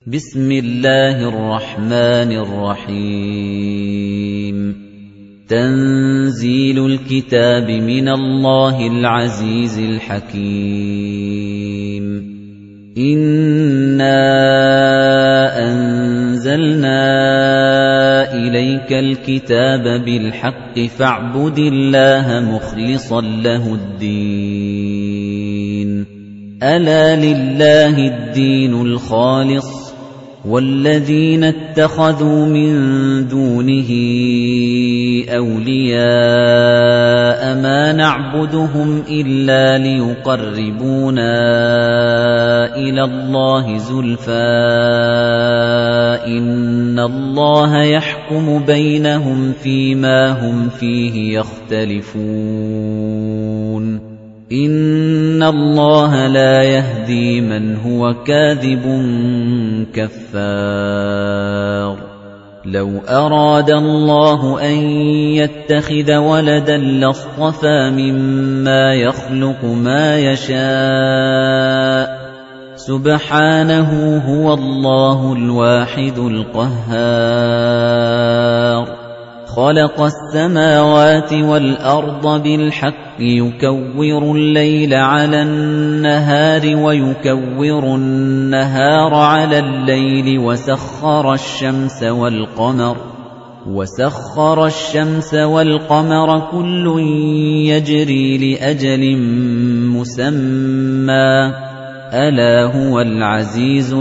بسم الله الرحمن الرحيم تنزيل الكتاب من الله العزيز الحكيم إنا أنزلنا إليك الكتاب بالحق فاعبد الله مخلصا له الدين ألا لله الدين الخالص وَالَّذِينَ اتَّخَذُوا مِن دُونِهِ أَوْلِيَاءَ مَا نَعْبُدُهُمْ إِلَّا لِيُقَرِّبُونَا إِلَى اللَّهِ زُلْفَىٰ إِنَّ اللَّهَ يَحْكُمُ بَيْنَهُمْ فِيمَا هُمْ فِيهِ يَخْتَلِفُونَ إِنَّ اللَّهَ لَا يَهْدِي مَنْ هُوَ كَاذِبٌ كَفَّارٌ لَوْ أَرَادَ اللَّهُ أَن يَتَّخِذَ وَلَدًا لَّاصْطَفَىٰ مِمَّا يَخْلُقُ مَا يَشَاءُ سُبْحَانَهُ هُوَ اللَّهُ الْوَاحِدُ الْقَهَّارُ خَلَقَ السَّمَاوَاتِ وَالْأَرْضَ بِالْحَقِّ يُكَوِّرُ اللَّيْلَ عَلَى النَّهَارِ وَيُكَوِّرُ النَّهَارَ عَلَى اللَّيْلِ وَسَخَّرَ الشَّمْسَ وَالْقَمَرَ كُلٌّ يَجْرِي لِأَجَلٍ مُّسَمًّى أَلَا هُوَ الْعَزِيزُ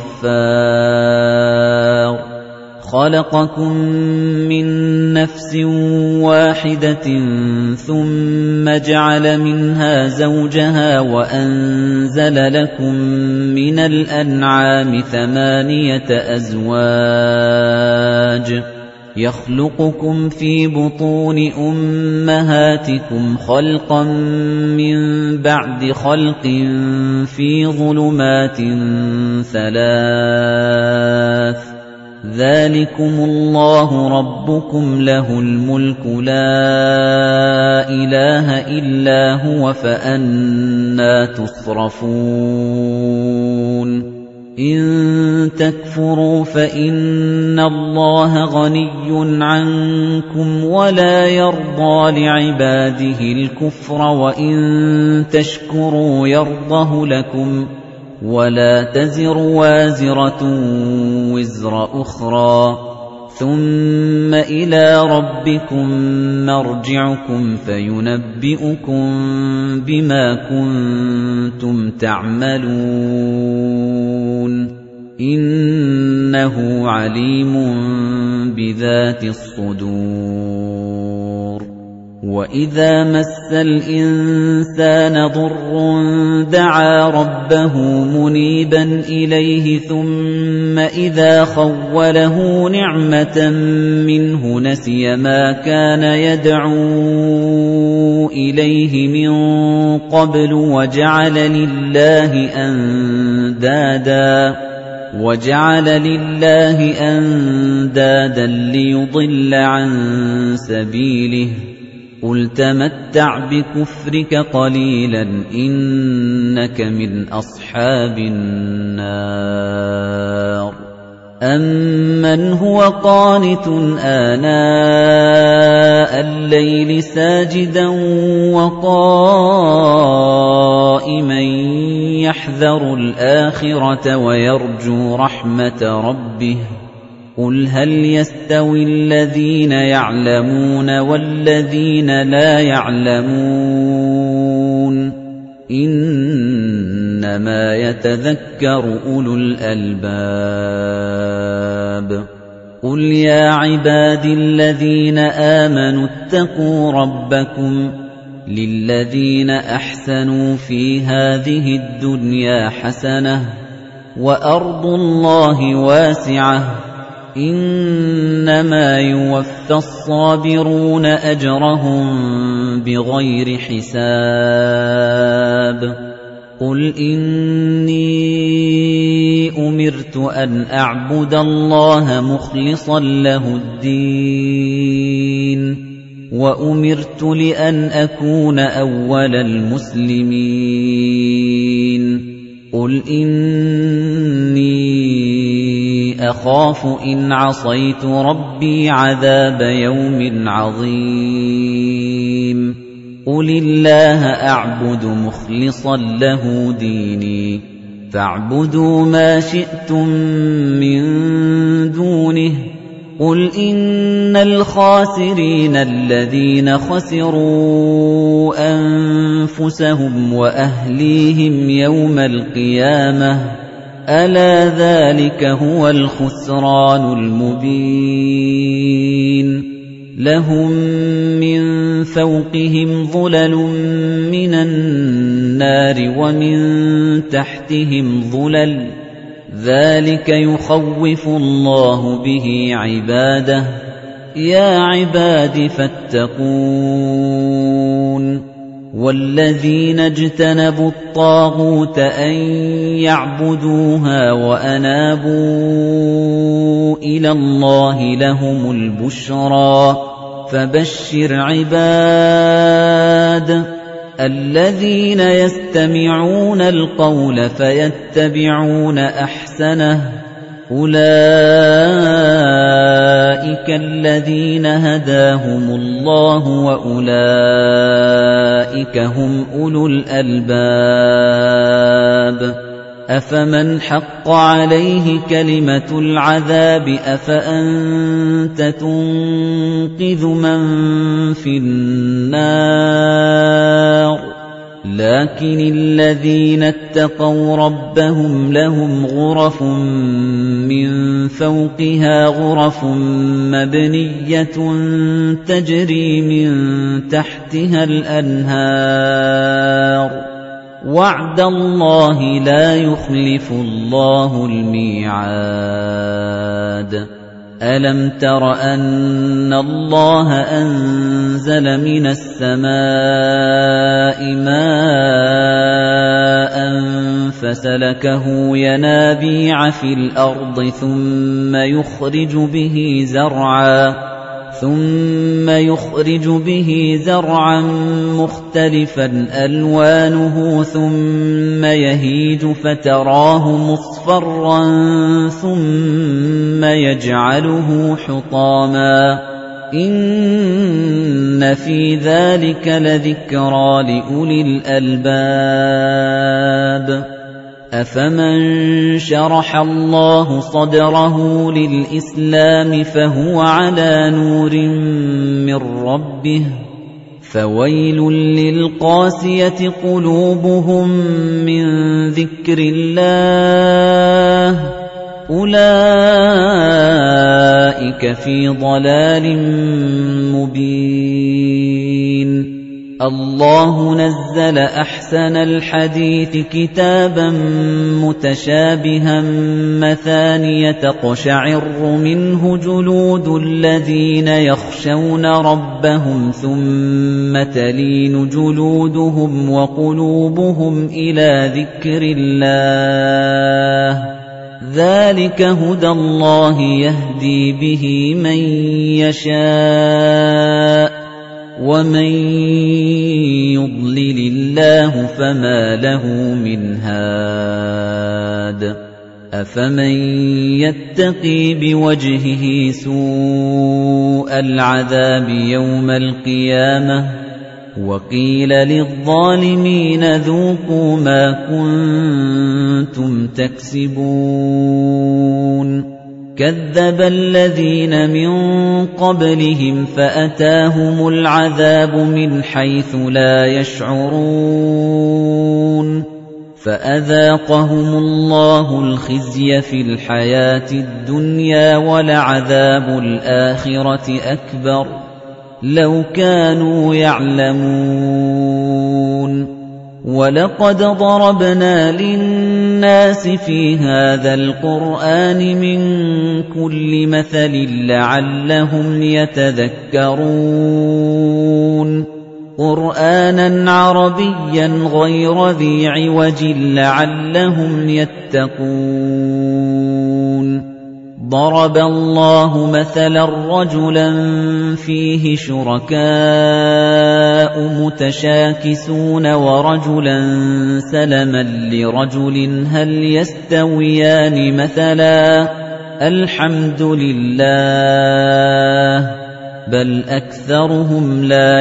الْغَفَّارُ خَلَقَكُم مِّن نَّفْسٍ وَاحِدَةٍ ثُمَّ جَعَلَ مِنْهَا زَوْجَهَا وَأَنزَلَ لَكُم مِّنَ الْأَنْعَامِ ثَمَانِيَةَ أَزْوَاجٍ يَخْلُقُكُمْ فِي بُطُونِ أُمَّهَاتِكُمْ خَلْقًا مِّن بَعْدِ خَلْقٍ فِي ظُلُمَاتٍ ثَلَاثٍ ذَلِكُمُ اللَّهُ رَبُّكُمْ لَهُ الْمُلْكُ لَا إِلَٰهَ إِلَّا هُوَ فَأَنَّىٰ تُصْرَفُونَ إِن تَكْفُرُوا فَإِنَّ اللَّهَ غَنِيٌّ عَنكُمْ وَلَا يَرْضَىٰ لِعِبَادِهِ الْكُفْرَ وَإِن تَشْكُرُوا يَرْضَهُ لَكُمْ وَلَا تَزِرُ وَازِرَةٌ وِزْرَ أُخْرَىٰ ثُمَّ إِلَىٰ رَبِّكُم مَّرْجِعُكُمْ فَيُنَبِّئُكُم بِمَا كُنتُمْ تَعْمَلُونَ إِنَّهُ عَلِيمٌ بِذَاتِ الصُّدُورِ وَإِذَا مَسَّ الْإِنسَانَ ضُرٌّ دَعَا رَبَّهُ مُنِيبًا إِلَيْهِ ثُمَّ إِذَا خَوَّلَهُ نِعْمَةً مِّنْهُ نَسِيَ مَا كَانَ يَدْعُو إِلَيْهِ مِن قَبْلُ وَجَعَلَ لِلَّهِ أَندَادًا لِّيُضِلَّ عَن سَبِيلِهِ قُلْ تَمَتَّعْ بِكُفْرِكَ قَلِيلًا إِنَّكَ مِنْ أَصْحَابِ النَّارِ أَمَّنْ هُوَ قَانِتٌ آنَاءَ اللَّيْلِ سَاجِدًا وَقَائِمًا يَحْذَرُ الْآخِرَةَ وَيَرْجُو رَحْمَةَ رَبِّهِ قُلْ هَلْ يَسْتَوِي الَّذِينَ يَعْلَمُونَ وَالَّذِينَ لَا يَعْلَمُونَ إِنَّمَا يَتَذَكَّرُ أُولُو الْأَلْبَابِ قُلْ يَا عِبَادِي الَّذِينَ آمَنُوا اتَّقُوا رَبَّكُمْ لِلَّذِينَ أَحْسَنُوا فِي هَٰذِهِ الدُّنْيَا حَسَنَةٌ وَأَرْضُ اللَّهِ وَاسِعَةٌ إِنَّمَا يُوَفَّى الصَّابِرُونَ أَجْرَهُم بِغَيْرِ حِسَابٍ قُلْ إِنِّي أُمِرْتُ أَنْ أَعْبُدَ اللَّهَ مُخْلِصًا لَّهُ الدِّينَ وَأُمِرْتُ لِأَنْ أَكُونَ أَوَّلَ الْمُسْلِمِينَ قُلْ إِنِّي أخاف إن عصيت ربي عذاب يوم عظيم قل الله أعبد مخلصا له ديني فاعبدوا ما شئتم من دونه قل إن الخاسرين الذين خسروا أنفسهم وأهليهم يوم القيامة ألا ذلك هو الخسران المبين لهم من فوقهم ظلل من النار ومن تحتهم ظلل ذلك يخوف الله به عباده يا عباد فاتقون والذين اجتنبوا الطاغوت أن يعبدوها وأنابوا إلى الله لهم البشرى فبشر عباد الذين يستمعون القول فيتبعون أحسنه أولئك الذين هداهم الله وأولئك هم أولو الألباب أفمن حق عليه كلمة العذاب أفأنت تنقذ من في النار لكن الذين اتقوا ربهم لهم غرف من فوقها غرف مبنية تجري من تحتها الأنهار وعد الله لا يخلف الله الميعاد ألم تر أن الله أنزل من السماء ماء فسلكه ينابيع في الأرض ثم يخرج به زرعا مختلفا ألوانه ثم يهيج فتراه مصفرا ثم يجعله حطاما إن في ذلك لذكرى لأولي الألباب أفمن شرح الله صدره للإسلام فهو على نور من ربه فويل للقاسية قلوبهم من ذكر الله أولئك في ضلال مبين الله نزل أحسن الحديث كتابا متشابها مثانية تقشعر منه جلود الذين يخشون ربهم ثم تلين جلودهم وقلوبهم إلى ذكر الله ذلك هدى الله يهدي به من يشاء ومن يضلل الله فما له من هاد أفمن يتقي بوجهه سوء العذاب يوم القيامة وقيل للظالمين ذوقوا ما كنتم تكسبون كذب الذين من قبلهم فأتاهم العذاب من حيث لا يشعرون فأذاقهم الله الخزي في الحياة الدنيا ولعذاب الآخرة أكبر لو كانوا يعلمون وَلَقَدْ ضَرَبْنَا لِلنَّاسِ فِي هَذَا الْقُرْآنِ مِنْ كُلِّ مَثَلٍ لَعَلَّهُمْ يَتَذَكَّرُونَ قُرْآنًا عَرَبِيًّا غَيْرَ ذِي عِوَجٍ لَعَلَّهُمْ يَتَّقُونَ ضَرَبَ اللَّهُ مَثَلًا رَجُلًا فِيهِ شُرَكَاءُ مُتَشَاكِسُونَ وَرَجُلًا سَلَمًا لِرَجُلٍ هَلْ يَسْتَوِيَانِ مَثَلًا الحمد لله بل أكثرهم لا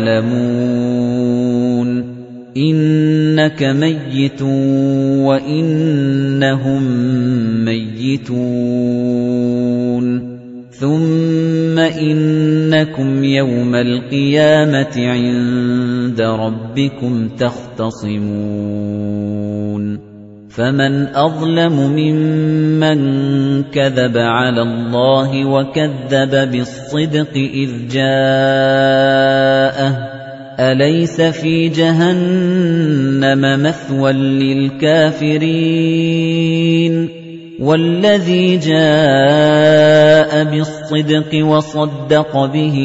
يعلمون إنك ميت وإنهم ميتون ثم إنكم يوم القيامة عند ربكم تختصمون فمن أظلم ممن كذب على الله وكذب بالصدق إذ جاءه أليس في جهنم مثوى للكافرين والذي جاء بالصدق وصدق به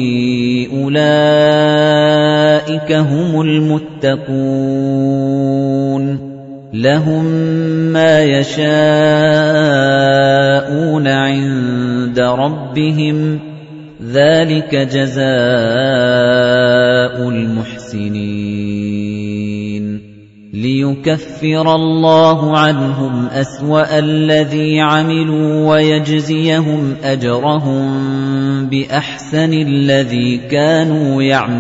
أولئك هم المتقون لهم ما يشاءون عند ربهم ذلك جزاء المحسنين ليكفر الله عنهم أسوأ الذي عملوا ويجزيهم أجرهم بأحسن الذي كانوا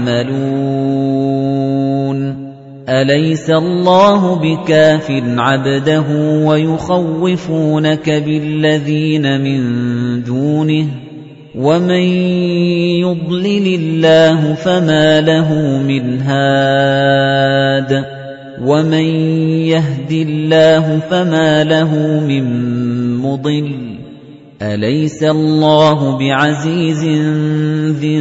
يعملون أليس الله بكاف عبده ويخوفونك بالذين من دونه ومن يضلل الله فما له من هاد ومن يهد الله فما له من مضل أليس الله بعزيز ذي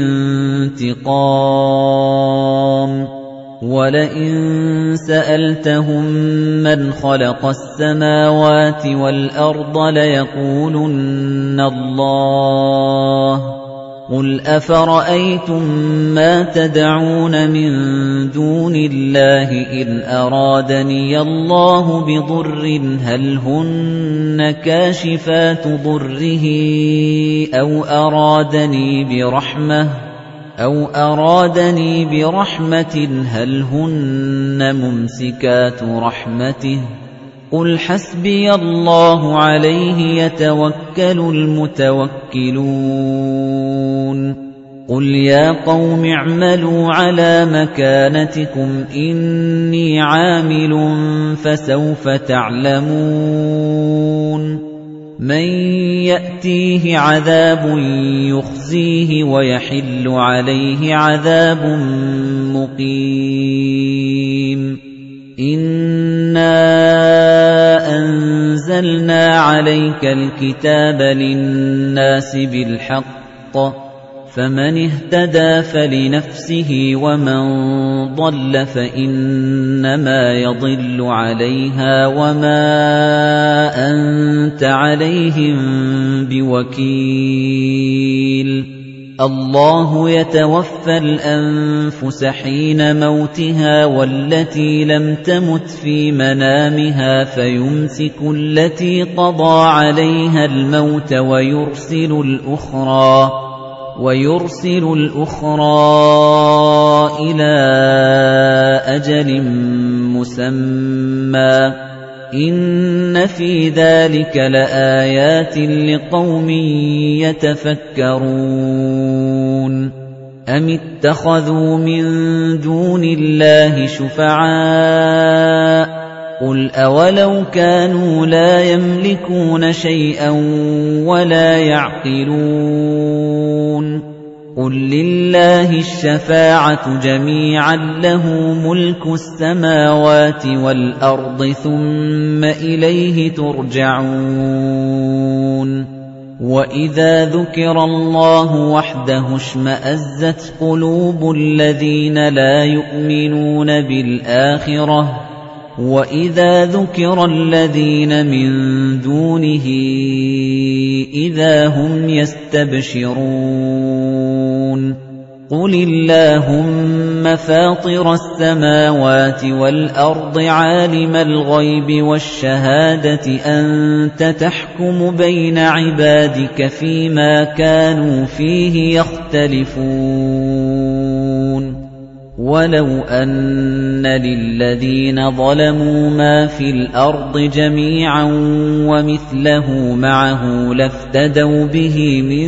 انتقام ولئن سألتهم من خلق السماوات والأرض ليقولن الله قل أفرأيتم ما تدعون من دون الله إن أرادني الله بضر هل هن كاشفات ضره أو أرادني برحمة هل هن ممسكات رحمته قل حسبي الله عليه يتوكل المتوكلون قل يا قوم اعملوا على مكانتكم إني عامل فسوف تعلمون من يأتيه عذاب يخزيه ويحل عليه عذاب مقيم إنا أنزلنا عليك الكتاب للناس بالحق فمن اهتدى فلنفسه ومن ضل فإنما يضل عليها وما أنت عليهم بوكيل الله يتوفى الأنفس حين موتها والتي لم تمت في منامها فيمسك التي قضى عليها الموت ويرسل الأخرى إلى أجل مسمى إن في ذلك لآيات لقوم يتفكرون أم اتخذوا من دون الله شفعاء قل أولو كانوا لا يملكون شيئا ولا يعقلون قل لله الشفاعة جميعا له ملك السماوات والأرض ثم إليه ترجعون وإذا ذكر الله وحده اشمأزت قلوب الذين لا يؤمنون بالآخرة وَإِذَا ذُكِرَ الَّذِينَ مِن دُونِهِ إِذَا هُمْ يَسْتَبْشِرُونَ قُلِ اللَّهُمَّ فَاطِرَ السَّمَاوَاتِ وَالْأَرْضِ عَالِمَ الْغَيْبِ وَالشَّهَادَةِ أَنْتَ تَحْكُمُ بَيْنَ عِبَادِكَ فِيمَا كَانُوا فِيهِ يَخْتَلِفُونَ وَلَوْ أَنَّ لِلَّذِينَ ظَلَمُوا مَا فِي الْأَرْضِ جَمِيعًا وَمِثْلَهُ مَعَهُ لَافْتَدَوْا بِهِ مِن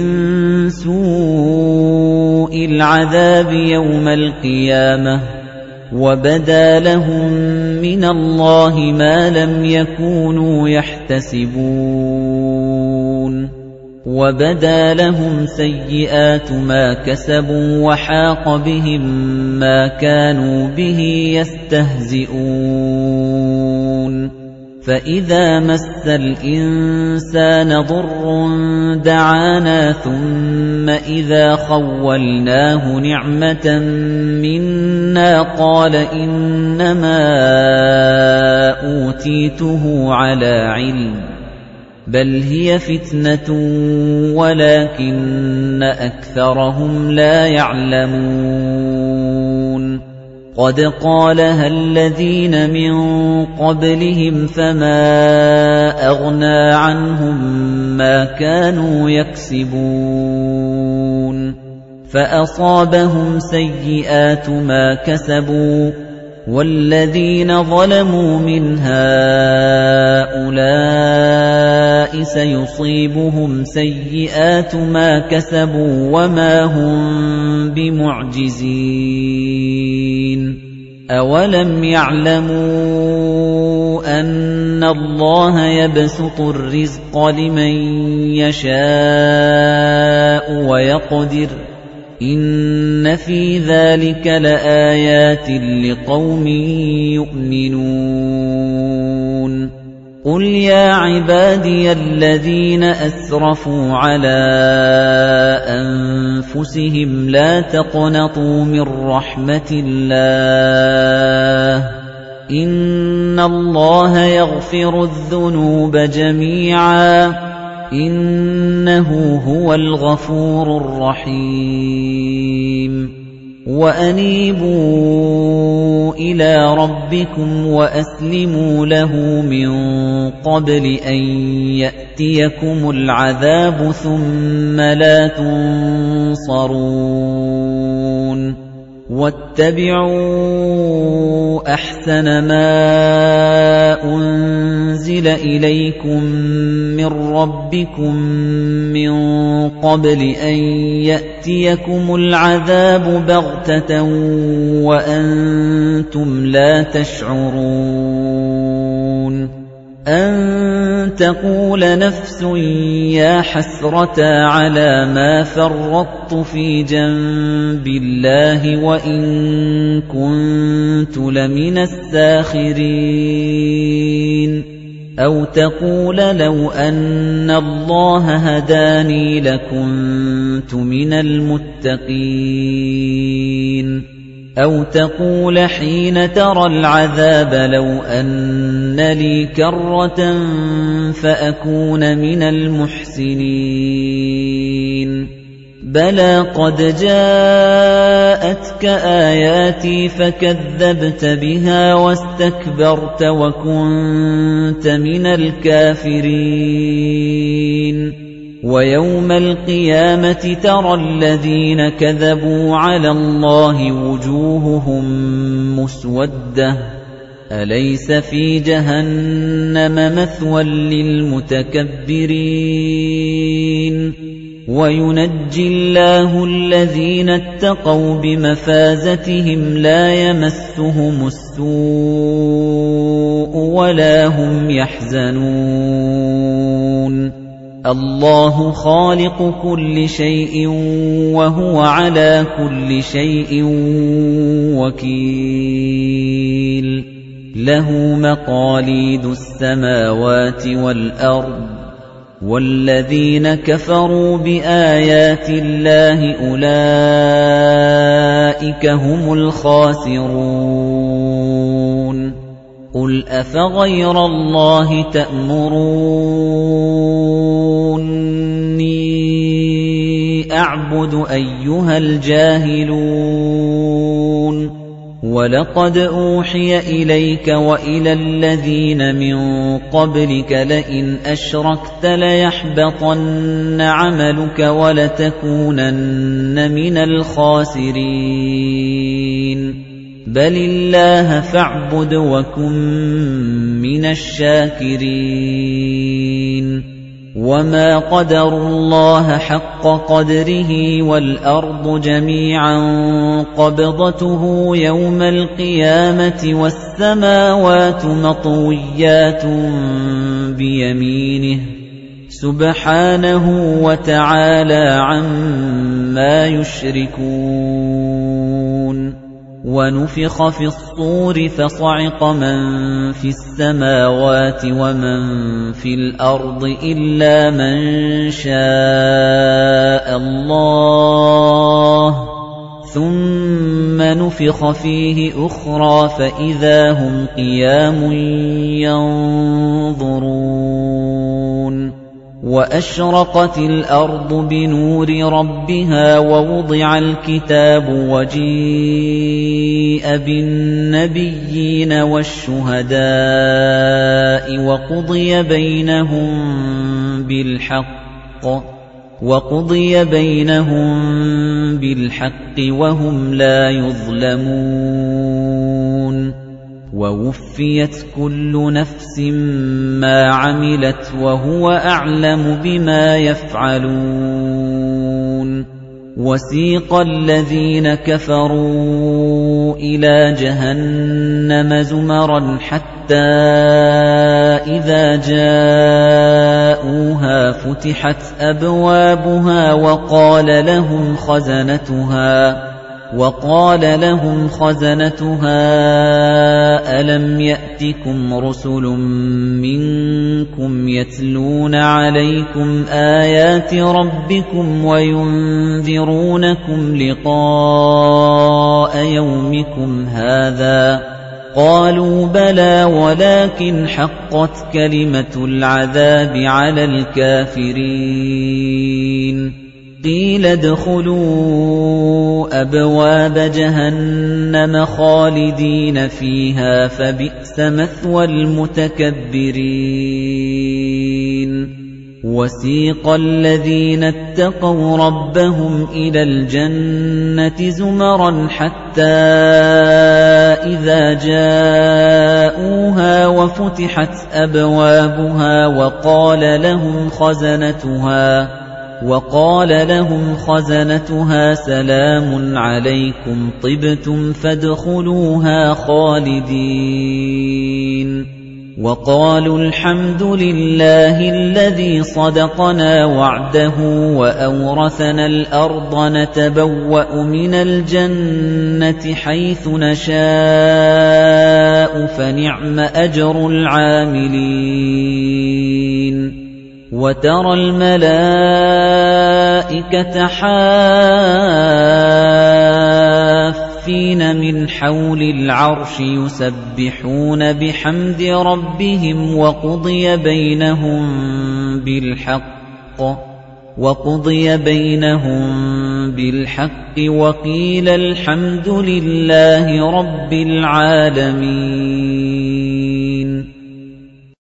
سُوءِ الْعَذَابِ يَوْمَ الْقِيَامَةِ وَبَدَا لَهُم مِّنَ اللَّهِ مَا لَمْ يَكُونُوا يَحْتَسِبُونَ وَبَدَا لَهُمْ سَيِّئَاتُ مَا كَسَبُوا وَحَاقَ بِهِم مَّا كَانُوا بِهِ يَسْتَهْزِئُونَ فَإِذَا مَسَّ الْإِنسَانَ ضُرٌّ دَعَانَا ثُمَّ إِذَا خَوَّلْنَاهُ نِعْمَةً مِنَّا قَالَ إِنَّمَا أُوتِيتُهُ عَلَى عِلْمٍ بَلْ هِيَ فِتْنَةٌ وَلَكِنَّ أَكْثَرَهُمْ لَا يَعْلَمُونَ قَدْ قَالَهَا الَّذِينَ مِن قَبْلِهِمْ فَمَا أَغْنَىٰ عَنْهُم مَّا كَانُوا يَكْسِبُونَ فَأَصَابَهُمْ سَيِّئَاتُ مَا كَسَبُوا وَالَّذِينَ ظَلَمُوا مِنْ هَٰؤُلَاءِ سَيُصِيبُهُمْ سَيِّئَاتُ مَا كَسَبُوا وَمَا هُم بِمُعْجِزِينَ أَوَلَمْ يَعْلَمُوا أَنَّ اللَّهَ يَبْسُطُ الرِّزْقَ لِمَن يَشَاءُ وَيَقْدِرُ إِنَّ فِي ذَلِكَ لَآيَاتٍ لِقَوْمٍ يُؤْمِنُونَ قُلْ يَا عِبَادِيَ الَّذِينَ أَسْرَفُوا عَلَىٰ أَنفُسِهِمْ لَا تَقْنَطُوا مِن رَّحْمَةِ اللَّهِ إِنَّ اللَّهَ يَغْفِرُ الذُّنُوبَ جَمِيعًا إِنَّهُ هُوَ الْغَفُورُ الرَّحِيمُ وَأَنِيبُوا إِلَىٰ رَبِّكُمْ وَأَسْلِمُوا لَهُ مِن قَبْلِ أَن يَأْتِيَكُمُ الْعَذَابُ ثُمَّ لَا تُنصَرُونَ وَاتَّبِعُوا أَحْسَنَ مَا أُنزِلَ إِلَيْكُم مِّن رَّبِّكُم مِّن قَبْلِ أَن يَأْتِيَكُمُ الْعَذَابُ بَغْتَةً وَأَنتُمْ لَا تَشْعُرُونَ أَن تَقُولَ نَفْسٌ يَا حَسْرَتَا عَلَىٰ مَا فَرَّطتُ فِي جَنبِ اللَّهِ وَإِن كُنتُ لَمِنَ السَّاخِرِينَ أَوْ تَقُولَ لَوْ أَنَّ اللَّهَ هَدَانِي لَكُنتُ مِنَ الْمُتَّقِينَ أَوْ تَقُولَ حِينَ تَرَى الْعَذَابَ لَوْ أَنَّ لِي كَرَّةً فَأَكُونَ مِنَ الْمُحْسِنِينَ بَلَىٰ قَدْ جَاءَتْكَ آيَاتِي فَكَذَّبْتَ بِهَا وَاسْتَكْبَرْتَ وَكُنتَ مِنَ الْكَافِرِينَ وَيَوْمَ الْقِيَامَةِ تَرَى الَّذِينَ كَذَبُوا عَلَى اللَّهِ وُجُوهُهُم مُّسْوَدَّةٌ أَلَيْسَ فِي جَهَنَّمَ مَثْوًى لِّلْمُتَكَبِّرِينَ وَيُنَجِّي اللَّهُ الَّذِينَ اتَّقَوْا بِمَفَازَتِهِمْ لَا يَمَسُّهُمُ السُّوءُ وَلَا هُمْ يَحْزَنُونَ اللَّهُ خَالِقُ كُلِّ شَيْءٍ وَهُوَ عَلَى كُلِّ شَيْءٍ وَكِيلٌ لَهُ مَقَالِيدُ السَّمَاوَاتِ وَالْأَرْضِ وَالَّذِينَ كَفَرُوا بِآيَاتِ اللَّهِ أُولَئِكَ هُمُ الْخَاسِرُونَ قُلْ أَفَغَيْرَ اللَّهِ تَأْمُرُونِّي أَعْبُدُ أَيُّهَا الْجَاهِلُونَ وَلَقَدْ أُوحِيَ إِلَيْكَ وَإِلَى الَّذِينَ مِن قَبْلِكَ لَئِنْ أَشْرَكْتَ لَيَحْبَطَنَّ عَمَلُكَ وَلَتَكُونَنَّ مِنَ الْخَاسِرِينَ بَلِ اللَّهَ فَاعْبُدْ وَكُن مِّنَ الشَّاكِرِينَ وَمَا قَدَرُوا اللَّهَ حَقَّ قَدْرِهِ وَالْأَرْضُ جَمِيعًا قَبْضَتُهُ يَوْمَ الْقِيَامَةِ وَالسَّمَاوَاتُ مَطْوِيَّاتٌ بِيَمِينِهِ سُبْحَانَهُ وَتَعَالَى عَمَّا يُشْرِكُونَ وَنُفِخَ فِي الصُّورِ فَصَعِقَ مَن فِي السَّمَاوَاتِ وَمَن فِي الْأَرْضِ إِلَّا مَن شَاءَ اللَّهُ ثُمَّ نُفِخَ فِيهِ أُخْرَىٰ فَإِذَا هُمْ قِيَامٌ يَنظُرُونَ وَأَشْرَقَتِ الْأَرْضُ بِنُورِ رَبِّهَا وَوُضِعَ الْكِتَابُ وَجِيءَ بِالنَّبِيِّينَ وَالشُّهَدَاءِ وَقُضِيَ بَيْنَهُم بِالْحَقِّ وَهُمْ لَا يُظْلَمُونَ وَوُفِّيَتْ كُلُّ نَفْسٍ مَّا عَمِلَتْ وَهُوَ أَعْلَمُ بِمَا يَفْعَلُونَ وَسِيقَ الَّذِينَ كَفَرُوا إِلَى جَهَنَّمَ زُمَرًا حَتَّى إِذَا جَاءُوهَا فُتِحَتْ أَبْوَابُهَا وَقَالَ لَهُمْ خَزَنَتُهَا أَلَمْ يَأْتِكُمْ رُسُلٌ مِّنكُمْ يَتْلُونَ عَلَيْكُمْ آيَاتِ رَبِّكُمْ وَيُنذِرُونَكُمْ لِقَاءَ يَوْمِكُمْ هَٰذَا ۚ قَالُوا بَلَىٰ وَلَٰكِنْ حَقَّتْ كَلِمَةُ الْعَذَابِ عَلَى الْكَافِرِينَ قِيلَ ادْخُلُوا أَبْوَابَ جَهَنَّمَ خَالِدِينَ فِيهَا فَبِئْسَ مَثْوَى الْمُتَكَبِّرِينَ وَسِيقَ الَّذِينَ اتَّقَوْا رَبَّهُمْ إِلَى الْجَنَّةِ زُمَرًا حَتَّىٰ إِذَا جَاءُوهَا وَفُتِحَتْ أَبْوَابُهَا وَقَالَ لَهُمْ خَزَنَتُهَا سَلَامٌ عَلَيْكُمْ طِبْتُمْ فَادْخُلُوهَا خَالِدِينَ وَقَالُوا الْحَمْدُ لِلَّهِ الَّذِي صَدَقَنَا وَعْدَهُ وَأَوْرَثَنَا الْأَرْضَ نَتَبَوَّأُ مِنَ الْجَنَّةِ حَيْثُ نَشَاءُ فَنِعْمَ أَجْرُ الْعَامِلِينَ وَتَرَى الْمَلَائِكَةَ حَافِّينَ مِنْ حَوْلِ الْعَرْشِ يُسَبِّحُونَ بِحَمْدِ رَبِّهِمْ وَقُضِيَ بَيْنَهُم بِالْحَقِّ وَقِيلَ الْحَمْدُ لِلَّهِ رَبِّ الْعَالَمِينَ